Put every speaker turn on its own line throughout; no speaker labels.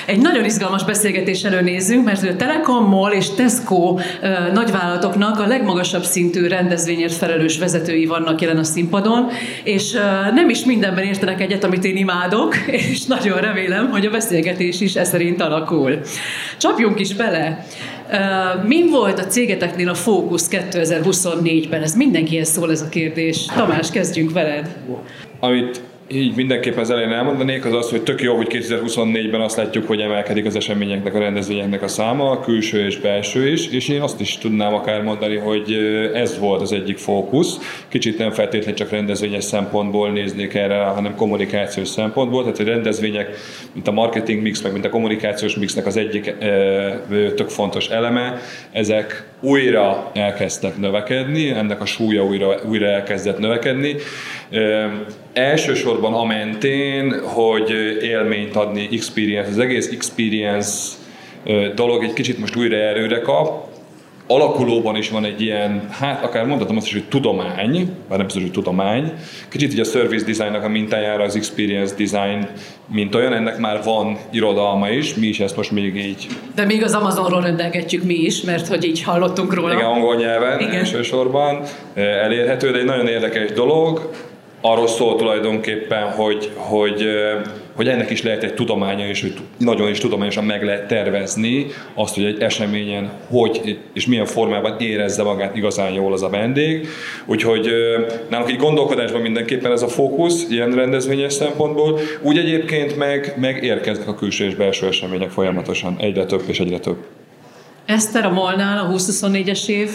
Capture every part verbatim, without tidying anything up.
Egy nagyon izgalmas beszélgetés elől nézzünk, mert a Telekom, MOL és Tesco nagyvállalatoknak a legmagasabb szintű rendezvényért felelős vezetői vannak jelen a színpadon, és nem is mindenben értenek egyet, amit én imádok, és nagyon remélem, hogy a beszélgetés is e szerint alakul. Csapjunk is bele! Min volt a cégeteknél a fókusz kétezer-huszonnégyben? Ez mindenkihez szól ez a kérdés. Tamás, kezdjünk veled.
Amit így mindenképpen az elején elmondanék, az az, hogy tök jó, hogy kétezer-huszonnégyben azt látjuk, hogy emelkedik az eseményeknek, a rendezvényeknek a száma, a külső és belső is, és én azt is tudnám akár mondani, hogy ez volt az egyik fókusz. Kicsit nem feltétlenül csak rendezvényes szempontból néznék erre, hanem kommunikációs szempontból. Tehát a rendezvények, mint a marketing mix, meg mint a kommunikációs mixnek az egyik tök fontos eleme, ezek újra elkezdtek növekedni, ennek a súlya újra, újra elkezdett növekedni. Elsősorban a mentén, hogy élményt adni, experience, az egész experience dolog egy kicsit most újra erőre kap. Alakulóban is van egy ilyen, hát akár mondhatom azt is, hogy tudomány, már nem biztos, hogy tudomány. Kicsit így a service designnak a mintájára az experience design mint olyan, ennek már van irodalma is, mi is ezt most még így...
De még az Amazonról rendelgetjük mi is, mert hogy így hallottunk róla.
Igen, angol nyelven Igen. elsősorban elérhető, de egy nagyon érdekes dolog. Arról szól tulajdonképpen, hogy, hogy, hogy ennek is lehet egy tudománya, és hogy nagyon is tudományosan meg lehet tervezni azt, hogy egy eseményen hogy és milyen formában érezze magát igazán jól az a vendég. Úgyhogy nálunk így gondolkodásban mindenképpen ez a fókusz, ilyen rendezvényes szempontból. Úgy egyébként meg, meg érkeznek a külső és belső események folyamatosan, egyre több és egyre több.
Eszter, a MOL-nál a húsz-huszonnégyes év?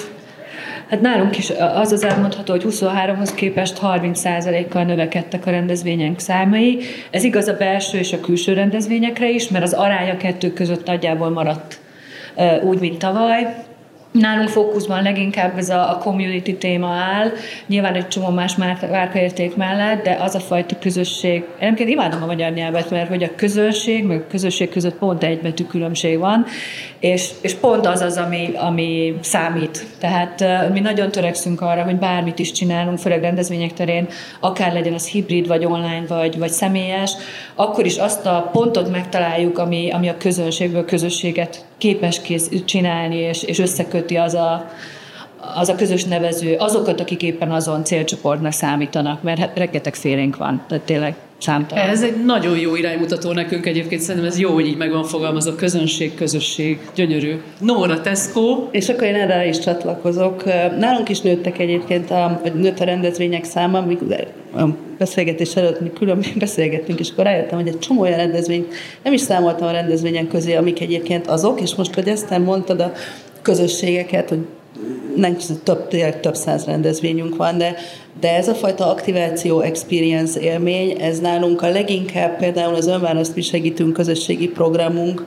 Hát nálunk is az az elmondható, hogy huszonháromhoz képest harminc százalékkal növekedtek a rendezvények számai. Ez igaz a belső és a külső rendezvényekre is, mert az arány a kettő között nagyjából maradt úgy, mint tavaly. Nálunk fókuszban leginkább ez a, a community téma áll, nyilván egy csomó más márkaérték mellett, de az a fajta közösség, egyébként imádom a magyar nyelvet, mert hogy a közönség, meg a közösség között pont egybetű különbség van, és, és pont az az, ami, ami számít. Tehát uh, mi nagyon törekszünk arra, hogy bármit is csinálunk, főleg rendezvények terén, akár legyen az hibrid, vagy online, vagy, vagy személyes, akkor is azt a pontot megtaláljuk, ami, ami a közönségből közösséget képes kész csinálni, és, és összeköti az a, az a közös nevező, azokat, akik éppen azon célcsoportnak számítanak, mert hát rengeteg félénk van, tehát tényleg számtalan.
Ez egy nagyon jó iránymutató nekünk egyébként, szerintem ez jó, hogy így meg van fogalmazva, közönség, közösség, gyönyörű. Nóra, Tesco.
És akkor én erre is csatlakozok. Nálunk is nőttek egyébként, a, vagy nőtt a rendezvények száma, a beszélgetés előtt mi külön beszélgettünk, és akkor rájöttem, hogy egy csomó olyan rendezvény, nem is számoltam a rendezvények közé, amik egyébként azok, és most, hogy ezt nem mondtad a közösségeket, hogy nem több, több száz rendezvényünk van, de, de ez a fajta aktiváció, experience élmény, ez nálunk a leginkább például az Önválaszt mi segítünk közösségi programunk,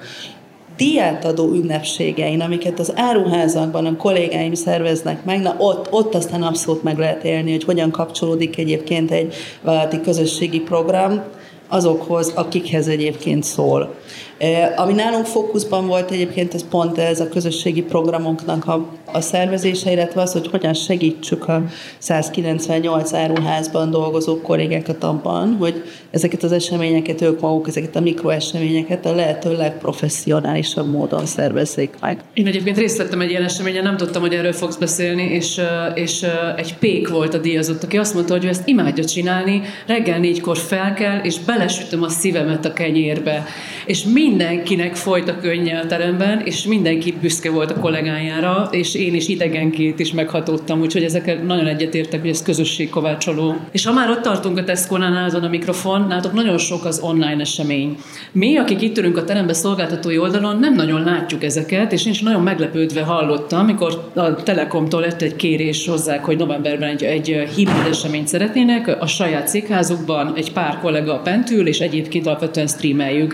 díjátadó ünnepségein, amiket az áruházakban a kollégáim szerveznek meg, na ott, ott aztán abszolút meg lehet élni, hogy hogyan kapcsolódik egyébként egy vállalati közösségi program azokhoz, akikhez egyébként szól. Ami nálunk fókuszban volt egyébként, ez pont ez a közösségi programoknak a, a szervezése, illetve az, hogy hogyan segítsük a százkilencvennyolc áruházban dolgozó kollégákat abban, hogy ezeket az eseményeket, ők maguk, ezeket a mikroeseményeket a lehető legprofesszionálisabb módon szervezzék meg.
Én egyébként részt vettem egy ilyen eseményen, nem tudtam, hogy erről fogsz beszélni, és, és egy pék volt a díjazott, aki azt mondta, hogy ő ezt imádja csinálni, reggel négykor fel kell, és belesütöm a szívemet a kenyérbe. És mindenkinek folyt a könnye a teremben, és mindenki büszke volt a kollégájára, és én is idegenként is meghatódtam, úgyhogy ezekkel nagyon egyetértek, hogy ez közösségkovácsoló. És ha már ott tartunk a Tesco-nál azon a mikrofon, nálatok nagyon sok az online esemény. Mi, akik itt ülünk a teremben szolgáltatói oldalon, nem nagyon látjuk ezeket, és én is nagyon meglepődve hallottam, amikor a Telekomtól lett egy kérés hozzák, hogy novemberben egy, egy hibrid eseményt szeretnének, a saját cégházukban egy pár kollega bent ül, és egyébként alapvetően streameljük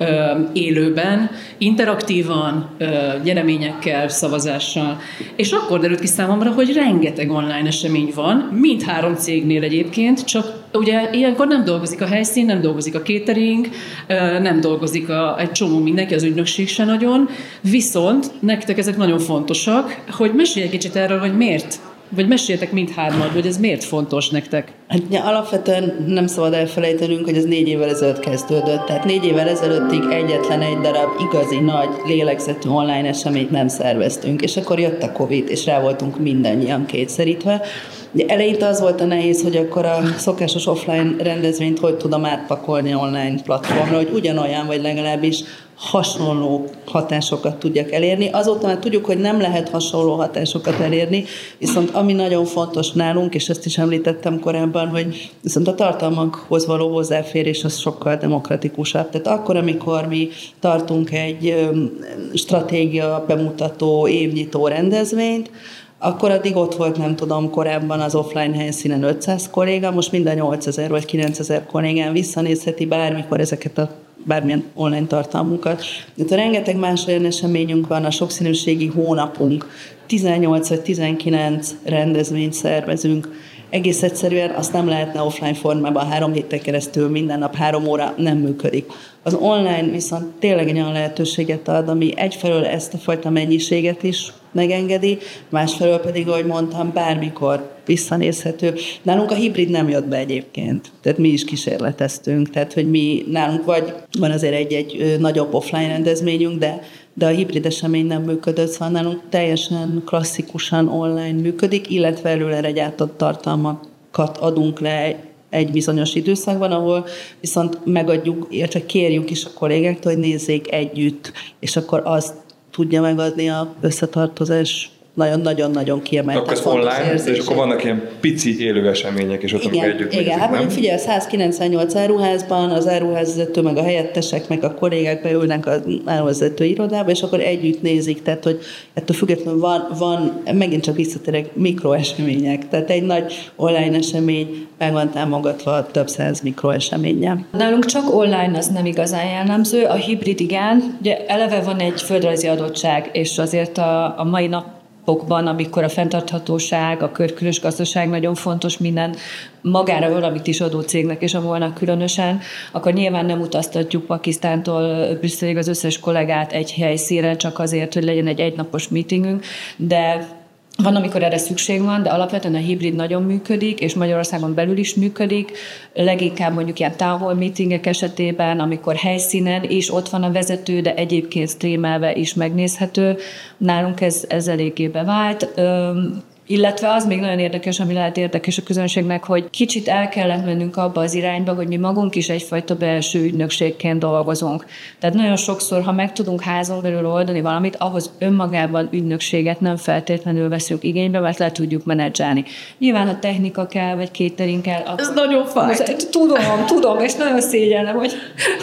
élőben, interaktívan, nyereményekkel, szavazással. És akkor derült ki számomra, hogy rengeteg online esemény van, mindhárom cégnél egyébként, csak ugye ilyenkor nem dolgozik a helyszín, nem dolgozik a catering, nem dolgozik a, egy csomó mindenki, az ügynökség se nagyon, viszont nektek ezek nagyon fontosak, hogy mesélj egy kicsit erről, hogy miért, vagy meséljetek mindhárman, hogy ez miért fontos nektek.
Hát ja, alapvetően nem szabad elfelejtenünk, hogy ez négy évvel ezelőtt kezdődött. Tehát négy évvel ezelőttig egyetlen egy darab igazi nagy lélegzetű online eseményt nem szerveztünk, és akkor jött a Covid, és rá voltunk mindannyian kényszerítve. De eleinte az volt a nehéz, hogy akkor a szokásos offline rendezvényt hogy tudom átpakolni online platformra, hogy ugyanolyan, vagy legalábbis hasonló hatásokat tudjak elérni. Azóta már tudjuk, hogy nem lehet hasonló hatásokat elérni, viszont ami nagyon fontos nálunk, és ezt is említettem korábban, hogy viszont a tartalmakhoz való hozzáférés az sokkal demokratikusabb. Tehát akkor, amikor mi tartunk egy stratégia bemutató, évnyitó rendezvényt, akkor addig ott volt, nem tudom, korábban az offline helyszínen ötszáz kolléga, most minden nyolcezer vagy kilencezer kollégán visszanézheti bármikor ezeket a bármilyen online tartalmunkat. De rengeteg más olyan eseményünk van, a sokszínűségi hónapunk, tizennyolc vagy tizenkilenc rendezvényt szervezünk. Egész egyszerűen azt nem lehetne offline formában három héttel keresztül minden nap három óra, nem működik. Az online viszont tényleg egy olyan lehetőséget ad, ami egyfelől ezt a fajta mennyiséget is megengedi, másfelől pedig, ahogy mondtam, bármikor visszanézhető. Nálunk a hibrid nem jött be egyébként, tehát mi is kísérleteztünk, tehát hogy mi nálunk vagy van azért egy-egy nagyobb offline rendezvényünk, de, de a hibrid esemény nem működött, szóval nálunk teljesen klasszikusan online működik, illetve előre gyártott tartalmakat adunk le egy bizonyos időszakban, ahol viszont megadjuk, illetve kérjük is a kollégáktól, hogy nézzék együtt, és akkor azt tudja megadni a összetartozás nagyon-nagyon-nagyon kiemelt.
Akkor ez online, és akkor vannak ilyen pici élő események, és ott
igen,
együtt
igen,
nézik,
hát
nem?
figyelj, száz-kilencvennyolc áruházban az áruházvezető, meg a helyettesek, meg a kollégák beülnek az áruházvezető irodába, és akkor együtt nézik, tehát hogy ettől függetlenül van, van megint csak visszatérek mikroesemények, tehát egy nagy online esemény meg van támogatva több száz mikroeseménnyel.
Nálunk csak online az nem igazán jellemző, a hibrid igen, ugye eleve van egy földrajzi adottság, és azért a, a mai nap Pokban, amikor a fenntarthatóság, a körkörös gazdaság nagyon fontos minden magára valamit is adó cégnek, és a volna különösen, akkor nyilván nem utaztatjuk Pakisztántól Brüsszelig az összes kollégát egy helyszínre, csak azért, hogy legyen egy egynapos meetingünk, de van, amikor erre szükség van, de alapvetően a hibrid nagyon működik, és Magyarországon belül is működik, leginkább mondjuk ilyen town hall meetingek esetében, amikor helyszínen is ott van a vezető, de egyébként streamelve is megnézhető. Nálunk ez, ez eléggé bevált. Üm, Illetve az még nagyon érdekes, ami lehet érdekes a közönségnek, hogy kicsit el kellett mennünk abba az irányba, hogy mi magunk is egyfajta belső ügynökségként dolgozunk. Tehát nagyon sokszor, ha meg tudunk házon belül oldani valamit, ahhoz önmagában ügynökséget nem feltétlenül veszünk igénybe, mert le tudjuk menedzselni. Nyilván a technika kell, vagy catering kell.
Ez nagyon fáj.
Tudom, tudom, és nagyon szégyellem, hogy,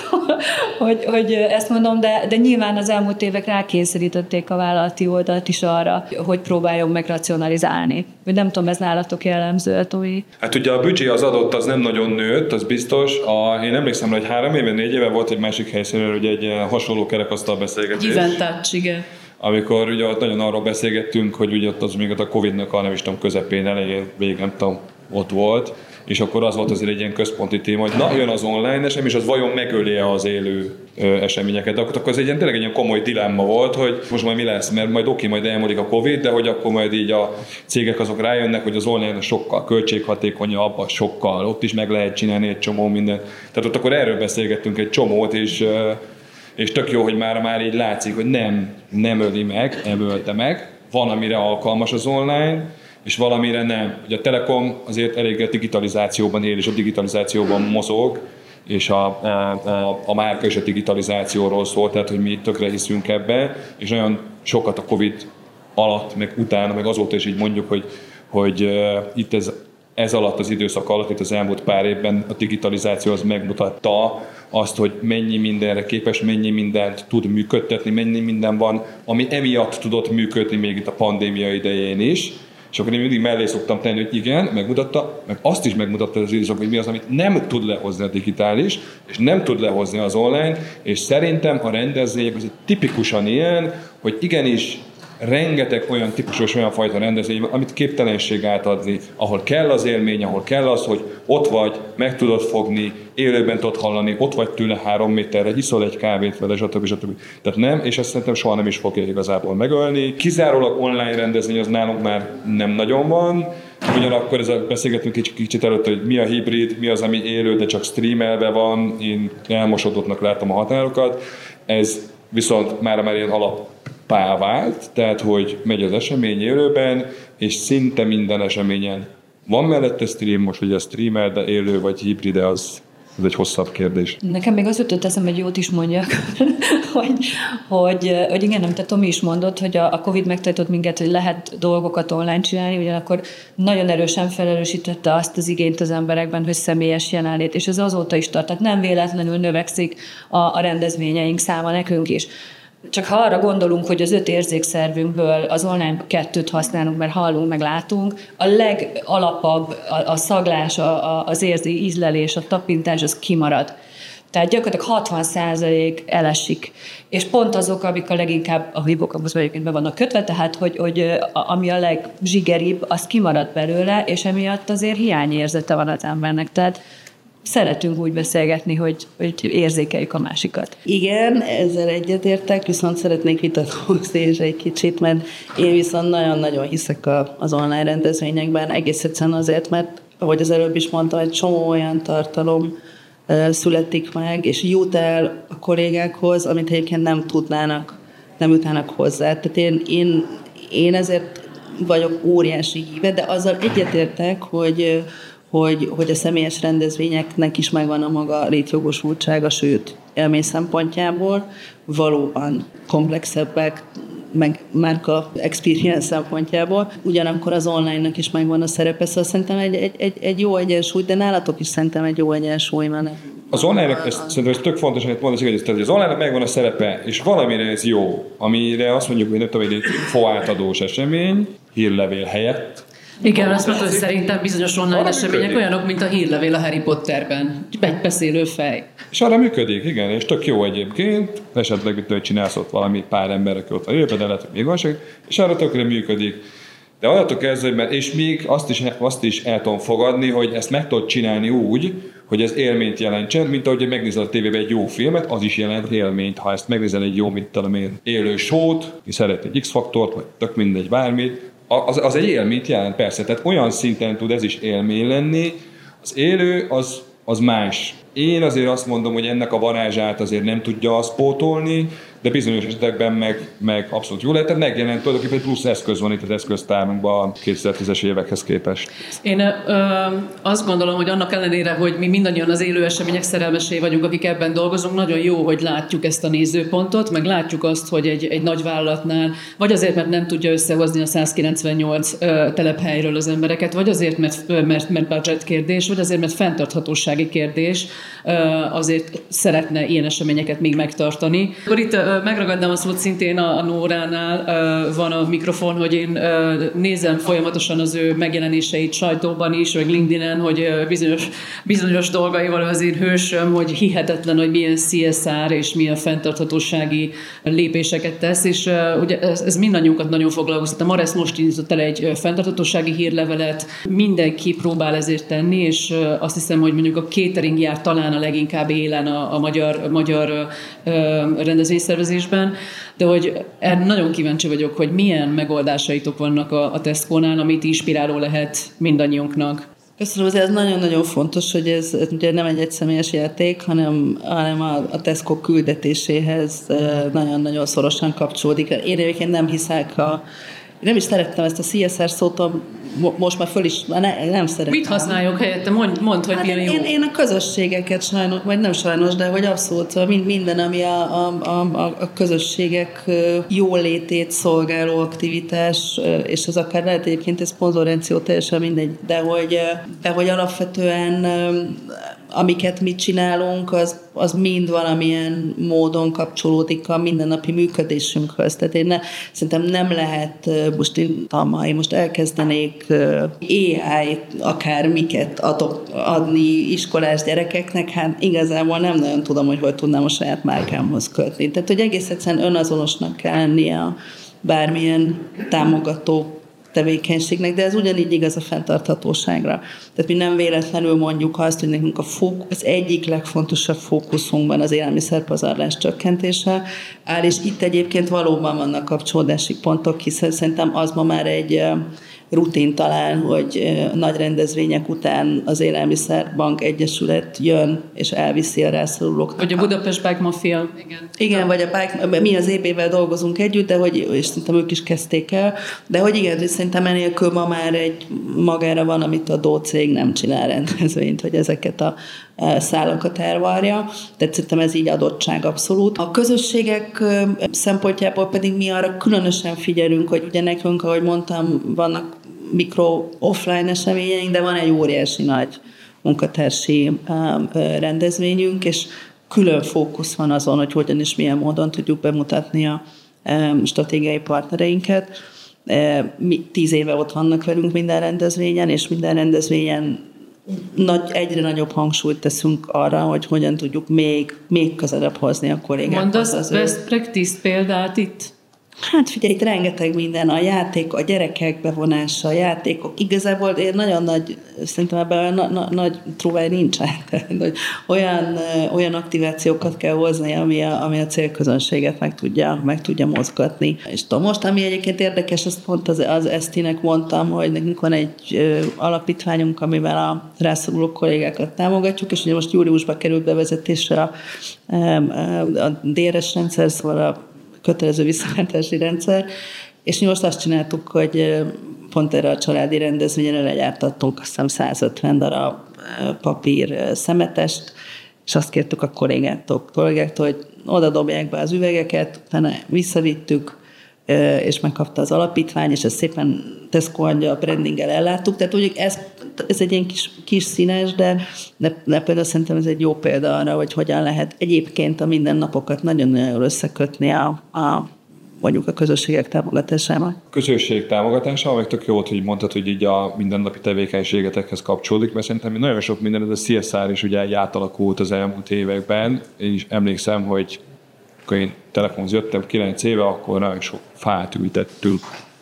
hogy, hogy ezt mondom, de, de nyilván az elmúlt évek rákényszerítették a vállalati oldalt is arra, hogy próbáljon meg racionalizálni. Vagy nem tudom, ez nálatok jellemző, Tomi?
Hát ugye a büdzsé az adott, az nem nagyon nőtt, az biztos. A, én emlékszem, hogy három éve, négy éve volt egy másik helyszínen, ugye egy hasonló kerekasztal beszélgetés.
Event Touch, igen.
Amikor ugye ott nagyon arról beszélgettünk, hogy ugye ott az még a Covid-nak a nem is tudom közepén elején, végig nem tudom, ott volt, és akkor az volt azért egy ilyen központi téma, hogy na, jön az online esemény, és az vajon megöli-e az élő ö, eseményeket. De akkor az egy ilyen, tényleg egy ilyen komoly dilemma volt, hogy most majd mi lesz, mert majd oké, majd elmúlik a Covid, de hogy akkor majd így a cégek azok rájönnek, hogy az online sokkal költséghatékonyabb, sokkal, ott is meg lehet csinálni egy csomó mindent. Tehát ott akkor erről beszélgettünk egy csomót, és és tök jó, hogy már, már így látszik, hogy nem, nem öli meg, nem ölte meg, van, amire alkalmas az online, és valamire nem. Ugye a Telekom azért elég a digitalizációban él, és a digitalizációban mozog, és a, a, a márka és a digitalizációról szól, tehát hogy mi tökre hiszünk ebbe, és nagyon sokat a Covid alatt, meg utána, meg azóta is így mondjuk, hogy, hogy uh, itt ez, ez alatt az időszak alatt, itt az elmúlt pár évben a digitalizáció az megmutatta azt, hogy mennyi mindenre képes, mennyi mindent tud működtetni, mennyi minden van, ami emiatt tudott működni még itt a pandémia idején is. És akkor én mindig mellé szoktam tenni, hogy igen, megmutatta, meg azt is megmutatta az időszak, hogy mi az, amit nem tud lehozni a digitális, és nem tud lehozni az online, és szerintem a rendezvények az tipikusan ilyen, hogy igenis rengeteg olyan típusos, olyan fajta rendezvény, amit képtelenség átadni, ahol kell az élmény, ahol kell az, hogy ott vagy, meg tudod fogni, élőben tudod hallani, ott vagy tőle három méterre, iszol egy kávét vele, stb. stb. Tehát nem, és ezt szerintem soha nem is fogja igazából megölni. Kizárólag online rendezvény az nálunk már nem nagyon van, Ugyanakkor ez a, beszélgetünk kicsit, kicsit előtt, hogy mi a hibrid, mi az, ami élő, de csak streamelve van, én elmosodottnak látom a határokat. Ez viszont már már ilyen alappá vált, tehát hogy megy az esemény élőben, és szinte minden eseményen van mellette stream, most ugye a streamer, de élő vagy hibride, az ez egy hosszabb kérdés.
Nekem még az jutott eszembe, hogy jót is mondjak, hogy, hogy, hogy igen, amit a Tomi is mondott, hogy a, a Covid megtanított minket, hogy lehet dolgokat online csinálni, ugyanakkor nagyon erősen felerősítette azt az igényt az emberekben, hogy személyes jelenlét, és ez azóta is tart. Tehát nem véletlenül növekszik a, a rendezvényeink száma nekünk is. Csak ha arra gondolunk, hogy az öt érzékszervünkből az online kettőt használunk, mert hallunk, meg látunk, a legalapabb, a, a szaglás, a, az érzi ízlelés, a tapintás, az kimarad. Tehát gyakorlatilag hatvan százalék elesik. És pont azok, amik a leginkább a hippocampusba egyébként be vannak kötve, tehát hogy, hogy ami a legzsigeribb, az kimarad belőle, és emiatt azért hiányérzete van az embernek. Tehát szeretünk úgy beszélgetni, hogy, hogy érzékeljük a másikat.
Igen, ezzel egyetértek, viszont szeretnék vitatkozni és egy kicsit, mert én viszont nagyon-nagyon hiszek a, az online rendezvényekben, egész egyszerűen azért, mert ahogy az előbb is mondtam, egy csomó olyan tartalom uh, születik meg, és jut el a kollégákhoz, amit egyébként nem tudnának, nem jutnának hozzá. Tehát én, én, én ezért vagyok óriási híve, de azzal egyetértek, hogy Hogy, hogy a személyes rendezvényeknek is megvan a maga létjogosultsága, sőt, élmény szempontjából valóban komplexebbek, meg márka experience szempontjából. Ugyanakkor az online-nak is megvan a szerepe, szóval szerintem egy, egy, egy, egy jó egyensúly, de nálatok is szerintem egy jó egyensúly van.
Az online-nak, ez, szerintem ez tök fontos, amit mondasz, hogy az online-nak megvan a szerepe, és valamire ez jó, amire azt mondjuk, hogy nem tudom, hogy egy foátadós esemény, hírlevél helyett.
Igen, azt mondta, hogy szerintem bizonyos online események olyanok, mint a hírlevél a Harry Potterben. Egy beszélő fej.
És arra működik, igen, és tök jó egyébként, esetleg mit hogy csinálsz ott valami pár ember, aki ott a jövőben, de lehet, hogy még van se, és arra tökre működik. De adatok kezdve, mert és még azt is, azt is el tudom fogadni, hogy ezt meg tudod csinálni úgy, hogy ez élményt jelentsen, mint ahogy megnézel a tévében egy jó filmet, az is jelent élményt. Ha ezt megnézel egy jó, mit tudom én, élő show-t, ki szeret egy X-faktort, vagy tök mindegy bármit, az, az egy élményt jelent, persze. Tehát olyan szinten tud ez is élmény lenni. Az élő, az, az más. Én azért azt mondom, hogy ennek a varázsát azért nem tudja azt pótolni, de bizonyos esetekben meg, meg abszolút jó lehet. Tehát megjelent tulajdonképpen plusz eszköz van itt az eszköztárunkban a kétezer-tízes évekhez képest.
Én ö, azt gondolom, hogy annak ellenére, hogy mi mindannyian az élő események szerelmesei vagyunk, akik ebben dolgozunk, nagyon jó, hogy látjuk ezt a nézőpontot, meg látjuk azt, hogy egy, egy nagy vállalatnál, vagy azért, mert nem tudja összehozni a százkilencvennyolc ö, telephelyről az embereket, vagy azért, mert, mert, mert budget kérdés, vagy azért, mert fenntarthatósági kérdés, ö, azért szeretne ilyen eseményeket még megtartani. Akkor itt ö, megragadnám a szót szintén a, a Nóránál, ö, van a mikrofon, hogy én ö, nézem folyamatosan az ő megjelenéseit sajtóban is, vagy LinkedIn-en, hogy ö, bizonyos, bizonyos dolgaival az én hősöm, hogy hihetetlen, hogy milyen cé es er és milyen fenntarthatósági lépéseket tesz, és ö, ugye ez, ez mindannyiunkat nagyon foglalkoztat. A Maresz most indított el egy fenntarthatósági hírlevelet, mindenki próbál ezért tenni, és ö, azt hiszem, hogy mondjuk a catering jár talán a leginkább élen a, a magyar, magyar ö, rendezvényszervezésben, de hogy nagyon kíváncsi vagyok, hogy milyen megoldásaitok vannak a, a Tesco-nál, amit inspiráló lehet mindannyiunknak.
Köszönöm, azért ez nagyon-nagyon fontos, hogy ez, ez ugye nem egy egyszemélyes játék, hanem, hanem a, a Tesco küldetéséhez nagyon-nagyon szorosan kapcsolódik. Én egyébként nem hiszek a nem is szerettem ezt a cé es er szót, most már föl is, ne, nem szeretem.
Mit használjuk helyette? Mondd, mondd hogy hát milyen jó.
Én, én a közösségeket sajnos, vagy nem sajnos, de hogy abszolút minden, ami a, a, a, a közösségek jólétét szolgáló aktivitás, és az akár lehet egyébként egy szponzorenció, teljesen mindegy, de hogy, de hogy alapvetően amiket mi csinálunk, az, az mind valamilyen módon kapcsolódik a mindennapi működésünkhöz. Tehát én ne, szerintem nem lehet, most én talmai, most elkezdenék á í-t, akár miket adok, adni iskolás gyerekeknek, hát igazából nem nagyon tudom, hogy hogy tudnám a saját márkámhoz kötni. Tehát, hogy egész egyszerűen önazonosnak kell lennie a bármilyen támogató tevékenységnek, de ez ugyanígy igaz a fenntarthatóságra. Tehát mi nem véletlenül mondjuk azt, hogy nekünk a fókusz, az egyik legfontosabb fókuszunkban az élelmiszerpazarlás csökkentése áll, és itt egyébként valóban vannak kapcsolódási pontok, hiszen szerintem az ma már egy rutin talán, hogy nagy rendezvények után az Élelmiszerbank Egyesület jön, és elviszi a rászorulóknak.
Vagy a Budapest Bike Mafia. Igen,
igen vagy a Bike, mi az é bé-vel dolgozunk együtt, de hogy, és szerintem ők is kezdték el, de hogy igen, hogy szerintem enélkül ma már egy magára van, amit a Dó cég nem csinál rendezvényt, hogy ezeket a szálakat elvarja, tehát szerintem ez így adottság abszolút. A közösségek szempontjából pedig mi arra különösen figyelünk, hogy ugye nekünk, ahogy mondtam, vannak mikro offline eseményeink, de van egy óriási nagy munkatársi rendezvényünk, és külön fókusz van azon, hogy hogyan és milyen módon tudjuk bemutatni a stratégiai partnereinket. Mi tíz éve ott vannak velünk minden rendezvényen, és minden rendezvényen nagy, egyre nagyobb hangsúlyt teszünk arra, hogy hogyan tudjuk még, még közelebb hozni a kollégákat.
Mondasz best practice példát itt?
Hát figyelj, itt rengeteg minden, a játék, a gyerekek bevonása, a játékok. Igazából én nagyon nagy, szerintem ebben na, na, nagy trúváj nincsen. Hogy olyan, olyan aktivációkat kell hozni, ami a, ami a célközönséget meg tudja, meg tudja mozgatni. És tudom, most, ami egyébként érdekes, azt pont az, az Esztinek mondtam, hogy nekünk van egy ö, alapítványunk, amivel a rászoruló kollégákat támogatjuk, és ugye most júliusban került bevezetésre a, a, a dé er es rendszer, szóval a kötelező visszaállítási rendszer, és mi most azt csináltuk, hogy pont erre a családi rendezvényre legyártattunk azt hiszem százötven darab papír szemetest, és azt kértük a kollégáktól, kollégáktól, hogy oda dobják be az üvegeket, utána visszavittük, és megkapta az alapítvány, és ezt szépen Tesco adja, a brandinggel elláttuk. Tehát úgy, ez, ez egy ilyen kis, kis színes, de, de, de például szerintem ez egy jó példa arra, hogy hogyan lehet egyébként a mindennapokat nagyon-nagyon jól összekötni a, a mondjuk a közösségek támogatásával.
A közösség támogatása, meg tök jó volt, hogy mondtad, hogy így a mindennapi tevékenységetekhez kapcsolódik, mert szerintem nagyon sok minden, ez a cé es er is ugye így átalakult az elmúlt években. Én is emlékszem, hogy akkor én Telefonhoz jöttem kilenc éve, akkor nagyon sok fát ültettünk,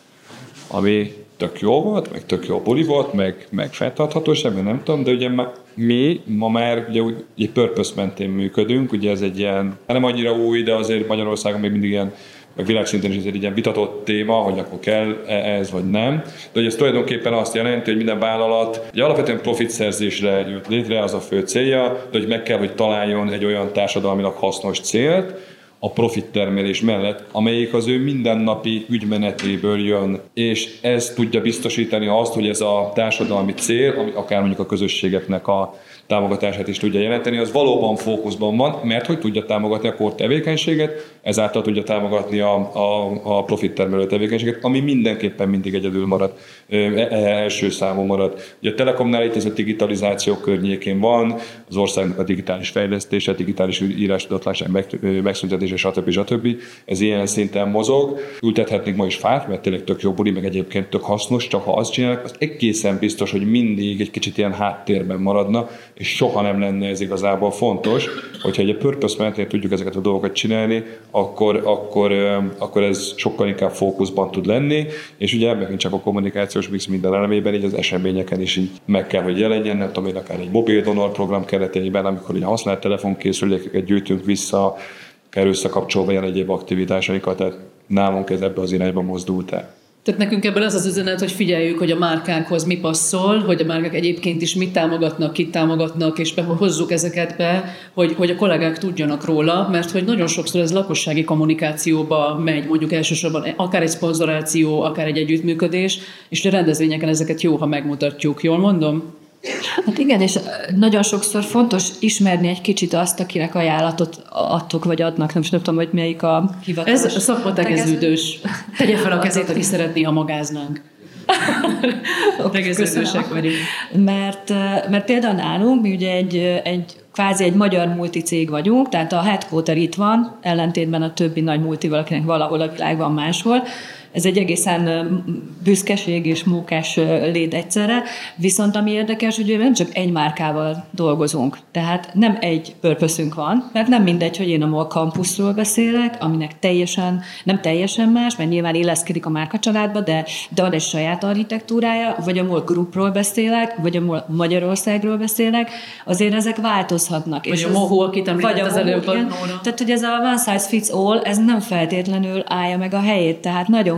ami tök jó volt, meg tök jó buli volt, meg, meg fenntarthatóság, meg nem tudom, de ugye mi ma már ugye egy purpose mentén működünk, ugye ez egy ilyen, nem annyira új, de azért Magyarországon még mindig ilyen, meg világszinten is ez egy ilyen vitatott téma, hogy akkor kell ez vagy nem. De hogy ez tulajdonképpen azt jelenti, hogy minden vállalat ugye alapvetően profit szerzésre jött létre, az a fő célja, de hogy meg kell, hogy találjon egy olyan társadalmilag hasznos célt, a profittermelés mellett, amelyik az ő mindennapi ügymenetéből jön, és ez tudja biztosítani azt, hogy ez a társadalmi cél, ami akár mondjuk a közösségeknek a támogatását is tudja jelenteni, az valóban fókuszban van, mert hogy tudja támogatni a core tevékenységet, ezáltal tudja támogatni a, a, a profittermelő tevékenységet, ami mindenképpen mindig egyedül marad, első számú marad. Ugye a Telekomnál itt ez a digitalizáció környékén van, az országnak a digitális fejlesztése, digitális írástudatlanság megszüntetése, stb. stb. Ez ilyen szinten mozog. Ültethetnénk ma is fát, mert tényleg tök jó buli, meg egyébként tök hasznos, csak ha azt csinálják, az egészen biztos, hogy mindig egy kicsit ilyen háttérben maradna, és soha nem lenne ez igazából fontos, hogyha egy purpose mentén tudjuk ezeket a dolgokat csinálni, akkor, akkor, akkor ez sokkal inkább fókuszban tud lenni, és ugye megint csak a kommunikációs mix minden elemében, így az eseményeken is így meg kell, hogy jelenjen, nem tudom én, akár egy mobil donor program keretében, amikor így használt telefonkészülékeket gyűjtünk vissza, akár összekapcsolva ilyen egyéb aktivitásaikat, tehát nálunk ez ebbe az irányba mozdult el.
Tehát nekünk ebből az az üzenet, hogy figyeljük, hogy a márkánkhoz mi passzol, hogy a márkák egyébként is mit támogatnak, kit támogatnak, és hozzuk ezeket be, hogy, hogy a kollégák tudjanak róla, mert hogy nagyon sokszor ez lakossági kommunikációba megy, mondjuk elsősorban akár egy szponzoráció, akár egy együttműködés, és a rendezvényeken ezeket jó, ha megmutatjuk. Jól mondom?
Hát igen, és nagyon sokszor fontos ismerni egy kicsit azt, akinek ajánlatot adtok, vagy adnak. Nem, nem tudom, hogy melyik a hivatalos.
Ez a szakmategeződős. Tegye fel a kezét, aki szeretné, ha magáznánk. Tegeződősek vagyunk.
Mert, mert például nálunk, mi ugye egy, egy kvázi egy magyar multicég vagyunk, tehát a headquarter itt van, ellentétben a többi nagy multival, akinek valahol a világban máshol. Ez egy egészen büszkeség és mókás lét egyszerre, viszont ami érdekes, hogy nem csak egy márkával dolgozunk, tehát nem egy purpose-ünk van, mert nem mindegy, hogy én a MOL Campusról beszélek, aminek teljesen, nem teljesen más, mert nyilván illeszkedik a márkacsaládba, de, de van egy saját architektúrája, vagy a MOL Groupról beszélek, vagy a MOL Magyarországról beszélek, azért ezek változhatnak.
Vagy és a Moho, akit említett az előbb.
Tehát, hogy ez a one size fits all, ez nem feltétlenül állja meg a helyét, tehát nagyon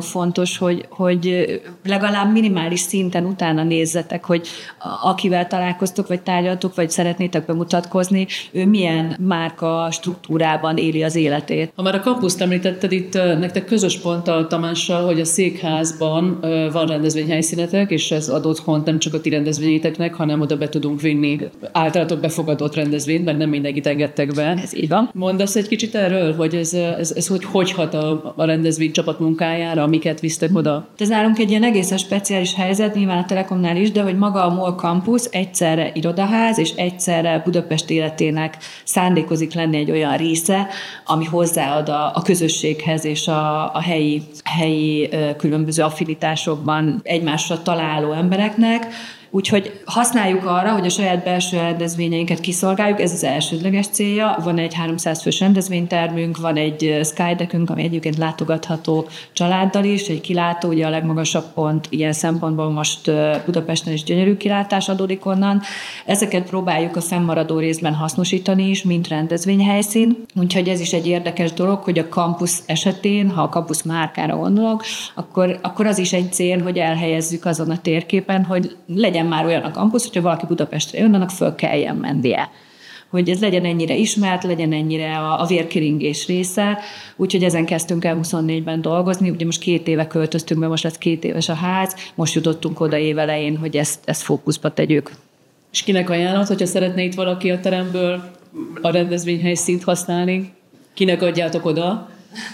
fontos, hogy, hogy legalább minimális szinten utána nézzetek, hogy akivel találkoztok, vagy tárgyaltok, vagy szeretnétek bemutatkozni, ő milyen márka struktúrában éli az életét.
Ha már a kampuszt említetted, itt nektek közös pont a Tamással, hogy a székházban van rendezvényhelyszínetek, és ez ad otthont nem csak a ti rendezvényeiteknek, hanem oda be tudunk vinni általatok befogadott rendezvényt, mert nem mindenkit engedtek be.
Ez így van.
Mondasz egy kicsit erről, hogy ez, ez, ez hogy, hogy hat a, a rendezvény csapat munkájára, amiket visztek oda?
Ez nálunk egy ilyen egészen speciális helyzet, nyilván a Telekomnál is, de hogy maga a MOL Campus egyszerre irodaház, és egyszerre Budapest életének szándékozik lenni egy olyan része, ami hozzáad a, a közösséghez és a, a helyi, helyi különböző affinitásokban egymásra találó embereknek. Úgyhogy használjuk arra, hogy a saját belső rendezvényeinket kiszolgáljuk, ez az elsődleges célja. Van egy háromszáz fős rendezvénytermünk, van egy Skydeckünk, ami egyébként látogatható családdal is, egy kilátó, ugye a legmagasabb pont ilyen szempontból most Budapesten is gyönyörű kilátás adódik onnan. Ezeket próbáljuk a fennmaradó részben hasznosítani is, mint rendezvényhelyszín. Úgyhogy ez is egy érdekes dolog, hogy a kampusz esetén, ha a kampusz márkára gondolok, akkor, akkor az is egy cél, hogy elhelyezzük azon a térképen, hogy legyen már olyan a kampusz, hogyha valaki Budapestre jön, annak föl kelljen mennie. Hogy ez legyen ennyire ismert, legyen ennyire a, a vérkeringés része, úgyhogy ezen kezdtünk el huszonnégyben dolgozni, ugye most két éve költöztünk be, most lesz két éves a ház, most jutottunk oda évelején, hogy ezt, ezt fókuszba tegyük.
És kinek ajánlod, hogyha szeretné itt valaki a teremből a rendezvényhelyszínt használni? Kinek adjátok oda?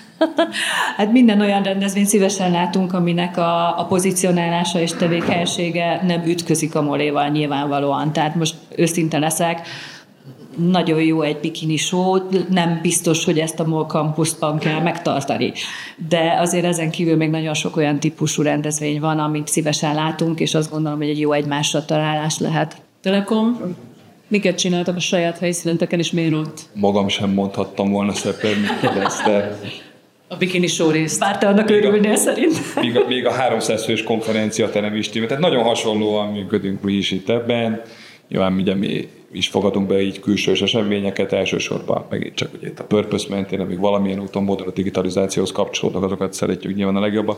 Hát minden olyan rendezvényt szívesen látunk, aminek a, a pozicionálása és tevékenysége nem ütközik a moléval nyilvánvalóan. Tehát most őszinte leszek, nagyon jó egy bikini show, nem biztos, hogy ezt a MOL Campusban kell megtartani. De azért ezen kívül még nagyon sok olyan típusú rendezvény van, amit szívesen látunk, és azt gondolom, hogy egy jó egymásra találás lehet.
Telekom, miket csináltak a saját helyszíneteken, és miért ott?
Magam sem mondhattam volna szépen, mit lesz, de...
A bikini show részt.
Bár te annak örülnél szerint.
Még a, még a háromszáz fős konferenciaterem is tím, tehát nagyon hasonlóan működünk mi is itt ebben. Nyilván ugye mi is fogadunk be így külsős eseményeket, elsősorban megint csak ugye itt a purpose mentén, amíg valamilyen úton módon a digitalizációhoz kapcsolódnak, azokat szeretjük nyilván a legjobban.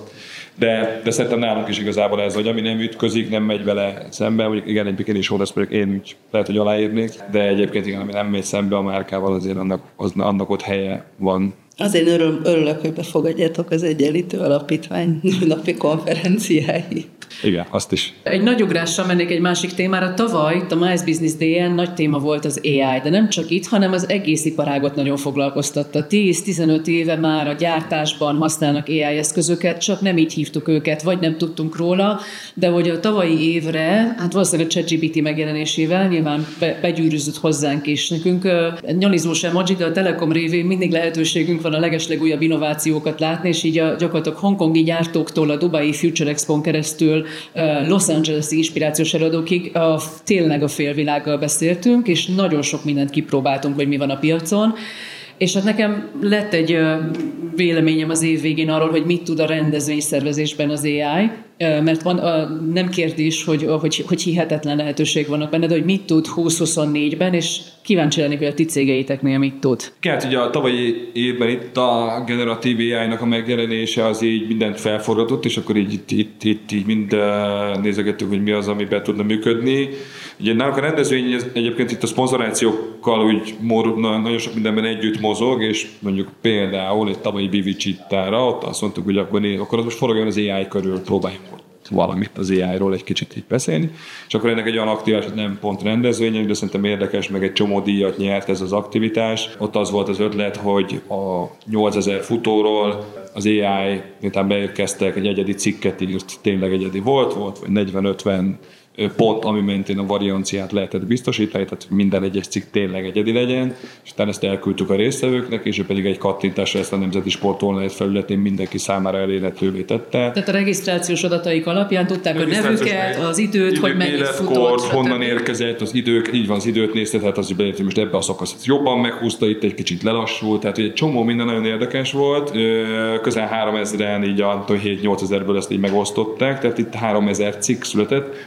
De, de szerintem nálunk is igazából ez, hogy ami nem ütközik, nem megy vele szembe, mondjuk igen, egy bikini show, ezt mondjuk én úgy lehet, hogy aláírnék, de egyébként igen, ami nem megy szembe a márkával, azért annak, az, annak ott helye van.
Azért örül, örülök, hogy befogadjátok az Egyenlítő Alapítvány napi konferenciáit.
Igen, azt is.
Egy nagy ugrással mennék egy másik témára. Tavaly itt a Mice Business Day-en nagy téma volt az á i, de nem csak itt, hanem az egész iparágot nagyon foglalkoztatta. tíz-tizenöt éve már a gyártásban használnak á i eszközöket, csak nem így hívtuk őket, vagy nem tudtunk róla, de hogy a tavalyi évre, hát valószínűleg a ChatGPT megjelenésével nyilván be, begyűrűzött hozzánk is. Nekünk uh, nyalizós emoji, de a Telekom révén mindig lehetőségünk van a legeslegújabb innovációkat látni, és így a gyakorlatilag hongkongi gyártóktól a Dubai Future Expo-n keresztül Los Angeles-i inspirációs előadókig a, tényleg a félvilággal beszéltünk, és nagyon sok mindent kipróbáltunk, hogy mi van a piacon. És hát nekem lett egy véleményem az év végén arról, hogy mit tud a rendezvényszervezésben az á i, mert van, nem kérdés, hogy, hogy, hogy hihetetlen lehetőség vannak benne, de hogy mit tud húsz-huszonnégyben, és kíváncsi lennék, hogy a ti cégeiteknél mit tud.
Hát ugye a tavalyi évben itt a generatív á i-nak a megjelenése az így mindent felforgatott, és akkor így itt, itt, itt így mind nézegettük, hogy mi az, ami be tudna működni. Ugye nálunk a rendezvény egyébként itt a szponzorációkkal úgy nagyon sok mindenben együtt mozog, és mondjuk például egy tavalyi Bivicittára, ott azt mondtuk, hogy akkor, akkor most forogjon az á i körül, próbáljunk valamit az á i-ról egy kicsit így beszélni, és akkor ennek egy olyan aktivitás, hogy nem pont rendezvény, de szerintem érdekes, meg egy csomó díjat nyert ez az aktivitás. Ott az volt az ötlet, hogy a nyolcezer futóról az á i, miután beérkeztek, egy egyedi cikket írt, tényleg egyedi volt, volt, vagy negyven-ötven pont, ami mentén a varianciát lehetett biztosítani, tehát minden egyes cikk tényleg egyedi legyen, és utána ezt elküldtük a résztvevőknek, és ő pedig egy kattintásra ezt a Nemzeti Sport Online felületén mindenki számára elérhetővé tette.
Tehát a regisztrációs adataik alapján tudták a nevüket, az időt, idő, hogy mennyit futott.
Honnan érkezett, az idők, így van, az időt nézte, tehát az is beértő, most ebbe a szakaszt jobban meghúzta, itt egy kicsit lelassult, tehát egy csomó minden nagyon érdekes volt. Közel háromezren, így a hét-nyolcezerből ezt így megosztották, tehát itt háromezer cikk született, ami mind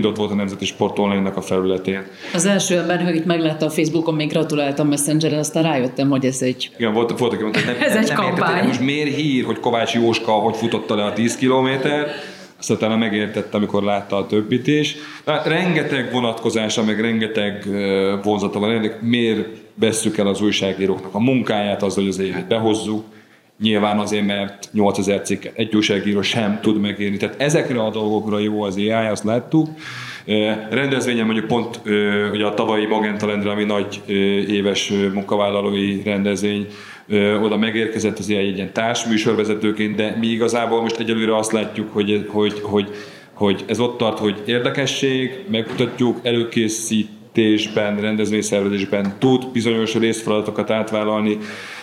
mind ott volt a Nemzeti Sport Online-nak a felületén.
Az első ember, hogy itt megláttam a Facebookon, még gratuláltam Messengeren, aztán rájöttem, hogy ez egy...
Igen, volt, volt aki mondta, hogy nem,
ez
nem,
egy
nem
kampány.
értettem, most miért hír, hogy Kovács Jóska hogy futotta le a tíz kilométer, azt utána megértette, amikor látta a többit is. De rengeteg vonatkozása, meg rengeteg vonzata van, miért vesszük el az újságíróknak a munkáját, az, hogy az évet behozzuk. Nyilván azért, mert nyolcezer cikket egy újságíró sem tud megírni. Tehát ezekre a dolgokra jó az á i, azt láttuk. Rendezvényen mondjuk pont ugye a tavalyi Magenta-rendre, ami nagy éves munkavállalói rendezvény, oda megérkezett az á i egy ilyen társműsorvezetőként, de mi igazából most egyelőre azt látjuk, hogy, hogy, hogy, hogy ez ott tart, hogy érdekesség, megmutatjuk, előkészítésben, rendezvényszervezésben tud bizonyos részfeladatokat átvállalni,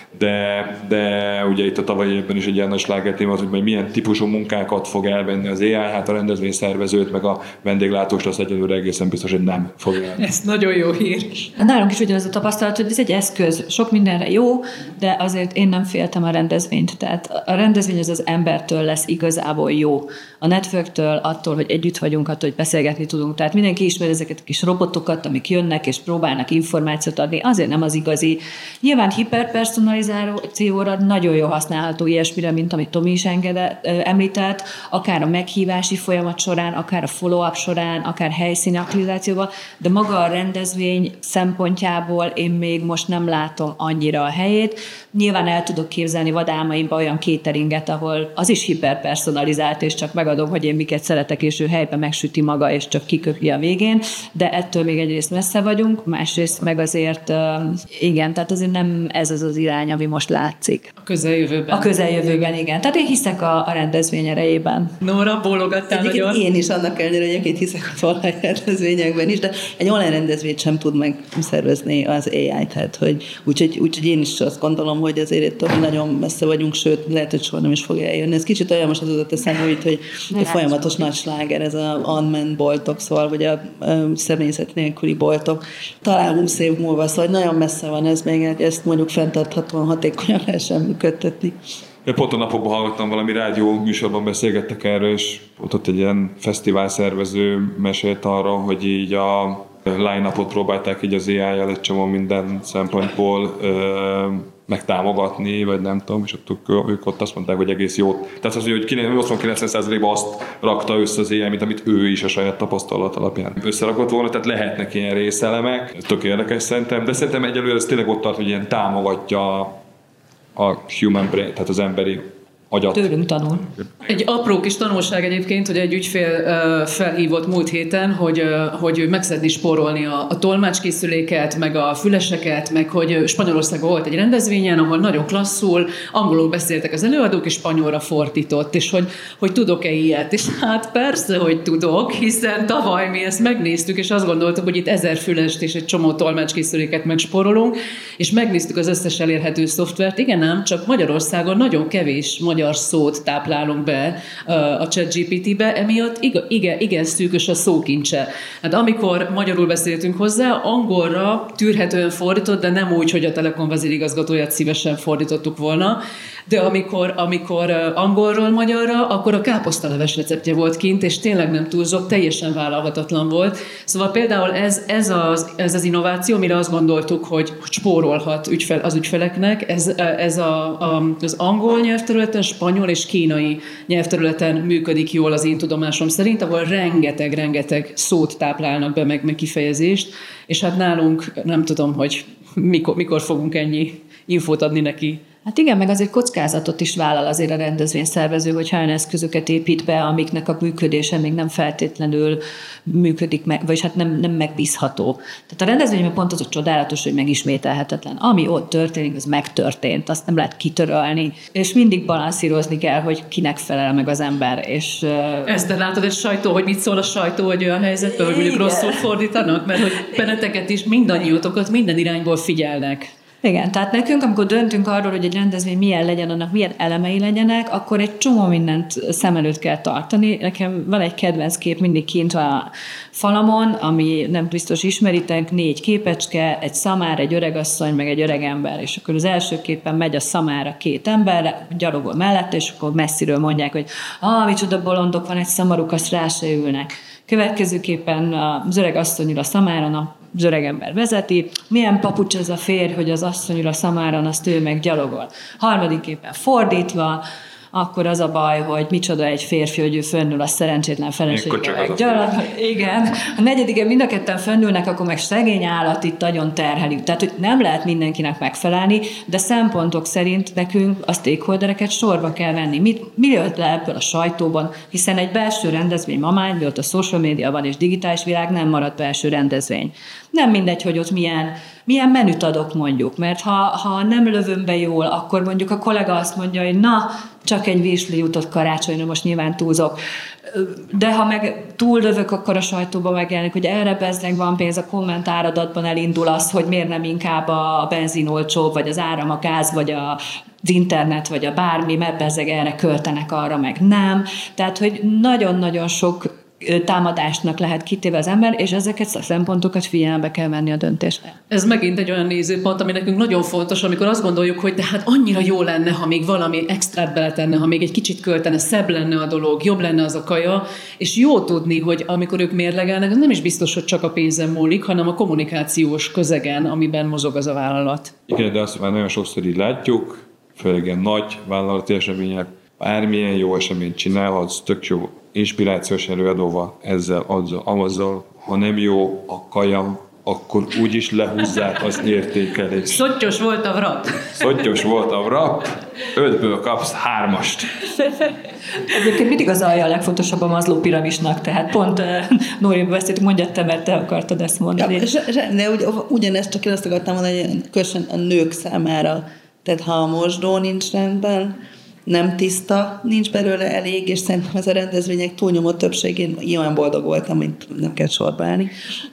De, de ugye itt a tavalyi évben is egy ilyen nagy slágertéma az, hogy majd milyen típusú munkákat fog elvenni az á i, hát a rendezvényszervezőt, meg a vendéglátóst azt egyelőre egészen biztos, hogy nem fog elvenni.
Ez nagyon jó hír.
Nálunk is ugyanaz a tapasztalat, hogy ez egy eszköz, sok mindenre jó, de azért én nem féltem a rendezvényt. Tehát a rendezvény az az embertől lesz igazából jó. A networktől, attól, hogy együtt vagyunk, attól, hogy beszélgetni tudunk. Tehát mindenki ismer ezeket a kis robotokat, amik jönnek és próbálnak információt adni. Azért nem az igazi. Nyilván hiperpersonalizációra nagyon jó használható ilyesmire, mint amit Tomi is engedett, említett, akár a meghívási folyamat során, akár a follow-up során, akár helyszíni aktivizációban, de maga a rendezvény szempontjából én még most nem látom annyira a helyét. Nyilván el tudok képzelni vadálmaimba olyan cateringet, ahol az is hiperpersonalizált, és csak megadom, hogy én miket szeretek, és ő helyben megsüti maga, és csak kiköpi a végén, de ettől még egyrészt messze vagyunk, másrészt meg azért igen, tehát azért nem ez az az irány, ami most látszik.
A közeljövőben.
A közeljövőben, igen. Tehát én hiszek a, a rendezvény erejében.
Nóra, bólogattál nagyon.
Én is annak ellenére, hogy egyébként hiszek az online rendezvényekben is, de egy online rendezvényt sem tud megszervezni az á i, tehát hogy úgyhogy, úgyhogy én is azt gondolom, hogy azért itt nagyon messze vagyunk, sőt, lehet, hogy soha nem is fog eljönni. Ez kicsit olyan most az adott eszembe, hogy, hogy a folyamatos nagy sláger, ez a unmanned boltok, szóval, vagy a, a személyzet nélküli boltok. Talán húsz év múlva, szóval nagyon messze van ez még, ezt mondjuk fenntarthatóan hatékonyan lehessen működtetni.
Én pont a napokban hallgattam, valami rádió műsorban beszélgettek erről, és ott egy ilyen fesztivál szervező mesélt arra, hogy így a line-upot próbálták így az á i-jel egy csomó minden szempontból ö, megtámogatni, vagy nem tudom, és ott, ők ott azt mondták, hogy egész jót. Tehát az, hogy nyolcvan-kilencven százalékban azt rakta össze az á i, mint amit ő is a saját tapasztalat alapján összerakott volna, tehát lehetnek ilyen részelemek, tök érdekes szerintem, de szerintem egyelőre ez tényleg ott tart, hogy ilyen támogatja a human brain, tehát az emberi agyat.
Tőlünk tanul.
Egy apró kis tanulság egyébként, hogy egy ügyfél uh, felhívott múlt héten, hogy, uh, hogy meg szeretné spórolni a, a tolmácskészüléket, meg a füleseket, meg hogy Spanyolországban volt egy rendezvényen, ahol nagyon klasszul, angolul beszéltek az előadók, és spanyolra fordított, és hogy, hogy tudok-e ilyet. És hát persze, hogy tudok, hiszen tavaly mi ezt megnéztük, és azt gondoltuk, hogy itt ezer fülest és egy csomó tolmácskészüléket megspórolunk, és megnéztük az összes elérhető szoftvert. Igen ám, csak Magyarországon nagyon kevés magyar szót táplálunk be a ChatGPT-be, emiatt igen, igen, igen szűkös a szókincse. Hát amikor magyarul beszéltünk hozzá, angolra tűrhetően fordított, de nem úgy, hogy a Telekom vezérigazgatóját szívesen fordítottuk volna, de amikor, amikor angolról magyarra, akkor a káposztaleves receptje volt kint, és tényleg nem túlzok, teljesen vállalhatatlan volt. Szóval például ez, ez, az, ez az innováció, mire azt gondoltuk, hogy spórolhat ügyfel, az ügyfeleknek, ez, ez a, a, az angol nyelvterületen, spanyol és kínai nyelvterületen működik jól az én tudomásom szerint, ahol rengeteg-rengeteg szót táplálnak be, meg, meg kifejezést, és hát nálunk nem tudom, hogy mikor, mikor fogunk ennyi infót adni neki.
Hát igen, meg azért kockázatot is vállal azért a rendezvényszervező, hogyha olyan eszközöket épít be, amiknek a működése még nem feltétlenül működik meg, vagyis hát nem, nem megbízható. Tehát a rendezvényben pont az a csodálatos, hogy megismételhetetlen. Ami ott történik, az megtörtént, azt nem lehet kitörölni, és mindig balanszírozni kell, hogy kinek felel meg az ember. És,
ezt de látod egy sajtó, hogy mit szól a sajtó egy olyan helyzetben, hogy mondjuk rosszul fordítanak, mert hogy benneteket is mindannyiótokat minden irányból figyelnek.
Igen, tehát nekünk, amikor döntünk arról, hogy egy rendezvény milyen legyen, annak milyen elemei legyenek, akkor egy csomó mindent szem előtt kell tartani. Nekem van egy kedvenc kép mindig kint a falamon, ami nem biztos ismeritek, négy képecske, egy szamár, egy öregasszony, meg egy öreg ember, és akkor az első képen megy a szamára két ember, gyalogol mellette, és akkor messziről mondják, hogy ah, micsoda bolondok van, egy szamaruk, azt rá se ülnek. Következőképpen az öreg asszonyra szamáron az öreg ember vezeti, milyen papucs ez a férj, hogy az asszonyra szamáron azt ő meg gyalogol. Harmadikképpen fordítva, akkor az a baj, hogy micsoda egy férfi, hogy ő fönnül a szerencsétlen feleségével gyalog. Igen. A negyediken mind a ketten fönnülnek, akkor meg szegény állat itt nagyon terhelik. Tehát, hogy nem lehet mindenkinek megfelelni, de szempontok szerint nekünk a stakeholdereket sorba kell venni. Mit, mi jött le ebből a sajtóban, hiszen egy belső rendezvény mamány, miatt a social media van és digitális világ, nem marad belső rendezvény. Nem mindegy, hogy ott milyen, milyen menüt adok mondjuk, mert ha, ha nem lövöm be jól, akkor mondjuk a kollega azt mondja, hogy na, csak egy virsli jutott karácsonyra, most nyilván túlzok. De ha meg túllövök, akkor a sajtóban megjelenik, hogy erre bezzeg van pénz, a kommentáradatban elindul az, hogy miért nem inkább a benzin olcsóbb, vagy az áram, a gáz, vagy a az internet, vagy a bármi, mert bezzeg erre költenek, arra meg nem. Tehát, hogy nagyon-nagyon sok támadásnak lehet kitéve az ember, és ezeket a szempontokat figyelembe kell venni a döntésre.
Ez megint egy olyan nézőpont, ami nekünk nagyon fontos, amikor azt gondoljuk, hogy de hát annyira jó lenne, ha még valami extrát beletenne, ha még egy kicsit költene, szebb lenne a dolog, jobb lenne az a kaja, és jó tudni, hogy amikor ők mérlegelnek, az nem is biztos, hogy csak a pénzen múlik, hanem a kommunikációs közegen, amiben mozog az a vállalat.
Igen, de azt már nagyon sokszor így látjuk, főleg ilyen nagy vállalati események, bármilyen jó eseményt csinálhatsz, tök jó inspirációs előadóval, ezzel, azzal, azzal, ha nem jó a kaja, akkor úgyis lehúzzák az értékelést.
Szottyos volt a wrap.
Szottyos volt a wrap, ötből kapsz hármast.
Egyébként mindig az alja a legfontosabb a Maslow piramisnak, tehát pont uh, Nóri beszéltük, mondjad te, mert te akartad ezt mondani.
Ja, de ugy, ugyanezt csak én azt akartam mondani, hogy különösen a nők számára, tehát ha a mosdó nincs rendben, nem tiszta, nincs belőle elég, és szerintem ez a rendezvények túlnyomó többségén ilyen boldog voltam, mint nem kell sorba állni.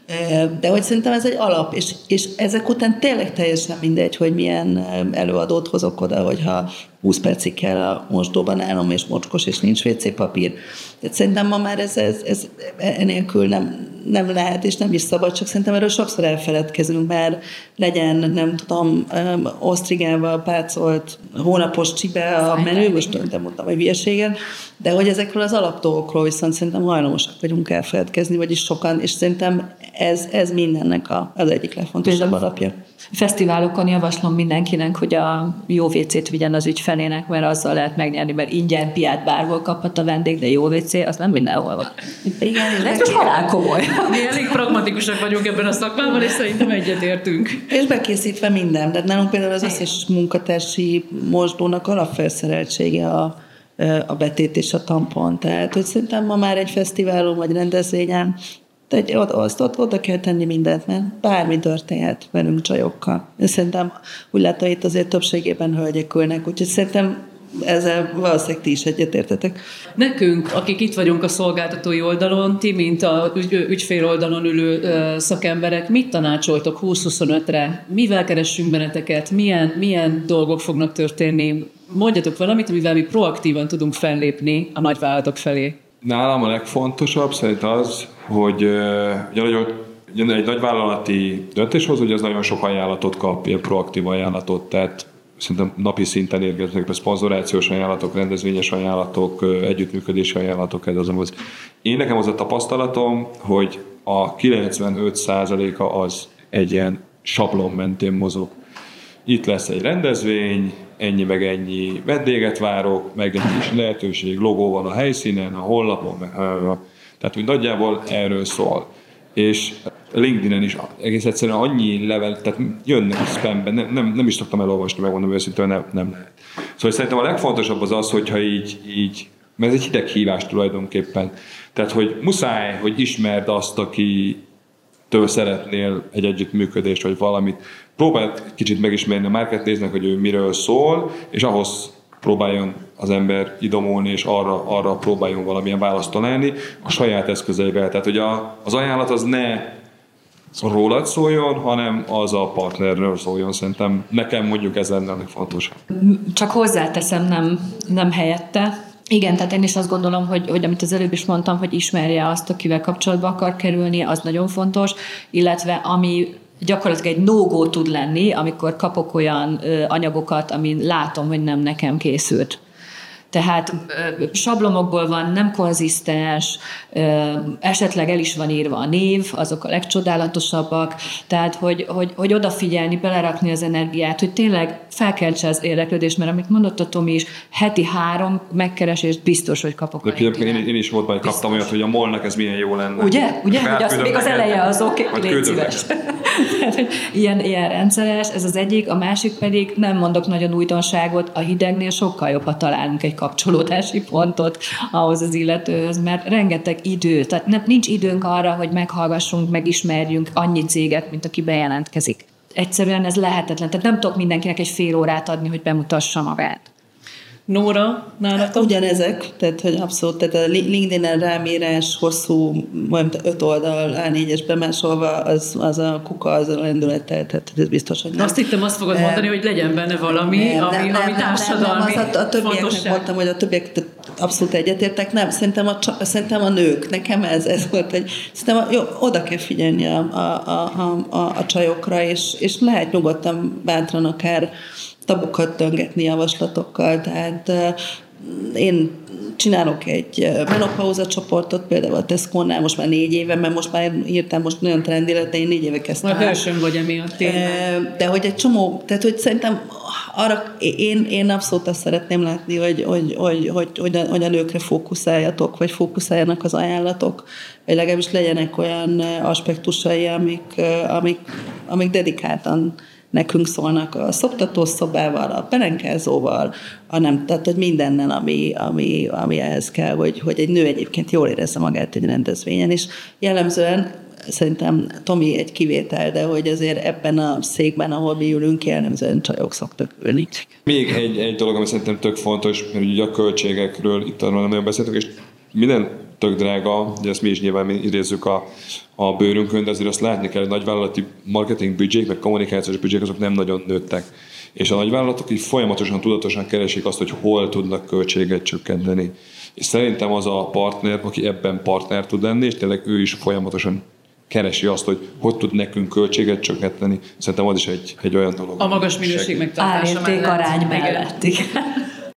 De hogy szerintem ez egy alap, és, és ezek után tényleg teljesen mindegy, hogy milyen előadót hozok oda, hogyha húsz percig kell a mosdóban állnom, és mocskos, és nincs vé cé papír. Tehát szerintem ma már ez, ez, ez enélkül nem, nem lehet, és nem is szabad, csak szerintem erről sokszor elfeledkezünk, mert legyen, nem tudom, osztrigával pácolt hónapos csibe a menü, most nem mondtam, hogy hülyeségen, de hogy ezekről az alapdolgokról viszont szerintem hajlamosak vagyunk elfeledkezni, vagyis sokan, és szerintem ez, ez mindennek a, az egyik legfontosabb alapja.
Fesztiválokon javaslom mindenkinek, hogy a jó vécét vigyen az ügyfelének, mert azzal lehet megnyerni, mert ingyen piát bárhol kaphat a vendég, de jó vécé, az nem mindenhol van.
Igen,
ez most halál komoly.
Mi elég pragmatikusak vagyunk ebben a szakmában, és szerintem egyetértünk.
És bekészítve minden. De nálunk például az összes munkatársi mosdónak alapfelszereltsége a, a betét és a tampon. Tehát, hogy szerintem ma már egy fesztiválon vagy rendezvényen de azt ott oda kell tenni mindent, mert bármi történhet velünk csajokkal. Én szerintem úgy látom, itt azért többségében hölgyek ülnek, úgyhogy szerintem ezzel valószínűleg ti is egyetértetek.
Nekünk, akik itt vagyunk a szolgáltatói oldalon, ti, mint a ügy, ügyfél oldalon ülő ö, szakemberek, mit tanácsoltok húsz-huszonötre? Mivel keressünk benneteket? Milyen, milyen dolgok fognak történni? Mondjatok valamit, amivel mi proaktívan tudunk fellépni a nagyvállalatok felé.
Nálam a legfontosabb szerintem az, hogy ugye, ugye egy nagyvállalati döntéshozó, hogy az nagyon sok ajánlatot kap, ilyen proaktív ajánlatot, tehát szerintem napi szinten érkeznek szponzorációs ajánlatok, rendezvényes ajánlatok, együttműködési ajánlatok, ez az, az. Én nekem az a tapasztalatom, hogy a kilencvenöt százaléka az egy ilyen sablon mentén mozog. Itt lesz egy rendezvény, ennyi meg ennyi vendéget várok, meg egy kis lehetőség, logó van a helyszínen, a honlapon, meg, tehát úgy nagyjából erről szól. És LinkedIn-en is egész egyszerűen annyi level, tehát jönnek spamben, nem, nem, nem is szoktam elolvasni, megmondom őszintén, nem, nem lehet. Szóval szerintem a legfontosabb az az, hogyha így, így, mert ez egy hideghívás tulajdonképpen. Tehát, hogy muszáj, hogy ismerd azt, akitől szeretnél egy együttműködést, vagy valamit. Próbálj kicsit megismerni a marketplace-nek, hogy ő miről szól, és ahhoz próbáljon az ember idomulni, és arra, arra próbáljon valamilyen választ találni a saját eszközeivel. Tehát, hogy a, az ajánlat az ne rólad szóljon, hanem az a partnerről szóljon. Szerintem nekem mondjuk ez lenne fontos.
Csak hozzáteszem, nem, nem helyette. Igen, tehát én is azt gondolom, hogy, hogy amit az előbb is mondtam, hogy ismerje azt, akivel kapcsolatba akar kerülni, az nagyon fontos, illetve ami gyakorlatilag egy no-go tud lenni, amikor kapok olyan ö, anyagokat, amin látom, hogy nem nekem készült. Tehát sablonokból van, nem konzisztens, esetleg el is van írva a név, azok a legcsodálatosabbak, tehát hogy, hogy, hogy odafigyelni, belerakni az energiát, hogy tényleg felkeltse az érdeklődést, mert amit mondott a Tomi is, heti három megkeresést biztos, hogy kapok.
De például én, én is volt, hogy kaptam olyat, hogy a molnak ez milyen jó lenne.
Ugye? Ugye? Hogy az, még az eleje az oké, okay, légy szíves. ilyen, ilyen rendszeres, ez az egyik, a másik pedig, nem mondok nagyon újdonságot, a hidegnél sokkal jobb, ha találunk egy kapcsolódási pontot ahhoz az illetőhöz, mert rengeteg idő, tehát nem, nincs időnk arra, hogy meghallgassunk, megismerjünk annyi céget, mint aki bejelentkezik. Egyszerűen ez lehetetlen, tehát nem tudok mindenkinek egy fél órát adni, hogy bemutassa magát.
Nóra, nálatok?
Ugyanezek, tehát hogy abszolút, tehát a LinkedIn-en rámérás hosszú, majd öt oldal á négyes bemásolva, az, az a kuka, az a lendülettel, tehát ez biztos, hogy nem.
Azt hittem, azt fogod mondani, hogy legyen benne valami,
nem,
ami,
nem,
ami
nem,
társadalmi
nem, nem, a, a többieknek mondtam, hogy a többiek abszolút egyetértek, nem, szerintem a, szerintem a nők, nekem ez, ez volt egy, szerintem a, jó, oda kell figyelni a, a, a, a, a csajokra, és, és lehet nyugodtan, bátran akár tabukat döngetni javaslatokkal, tehát uh, én csinálok egy menopauza csoportot, például a Tesco-nál most már négy éve, mert most már írtam, most nagyon trendi lett, de én négy éve kezdtem.
A hősöm vagy emiatt tényleg.
De hogy egy csomó, tehát hogy szerintem arra, én, én abszolút azt szeretném látni, hogy, hogy, hogy, hogy, hogy, a, hogy a nőkre fókuszáljatok, vagy fókuszáljanak az ajánlatok, vagy legalábbis legyenek olyan aspektusai, amik, amik, amik dedikáltan nekünk szólnak a szoptatószobával, a pelenkázóval, hanem, tehát, hogy mindennel, ami, ami, ami ehhez kell, hogy, hogy egy nő egyébként jól érezze magát egy rendezvényen, és jellemzően szerintem Tomi egy kivétel, de hogy azért ebben a székben, ahol mi ülünk, jellemzően csajok szoktak ülni.
Még egy, egy dolog, ami szerintem tök fontos, mert ugye a költségekről itt arról nem nagyon beszéltünk, és minden tök drága, ugye ezt mi is nyilván idézzük a, a bőrünkön, de azért azt látni kell, hogy nagyvállalati marketing büdzsék, meg kommunikációs büdzsék, azok nem nagyon nőttek. És a nagyvállalatok így folyamatosan, tudatosan keresik azt, hogy hol tudnak költséget csökkenteni. És szerintem az a partner, aki ebben partner tud lenni, és tényleg ő is folyamatosan keresi azt, hogy hogy tud nekünk költséget csökkenteni. Szerintem az is egy, egy olyan dolog.
A magas minőség megtartása
mellett. Árérték arány mellett.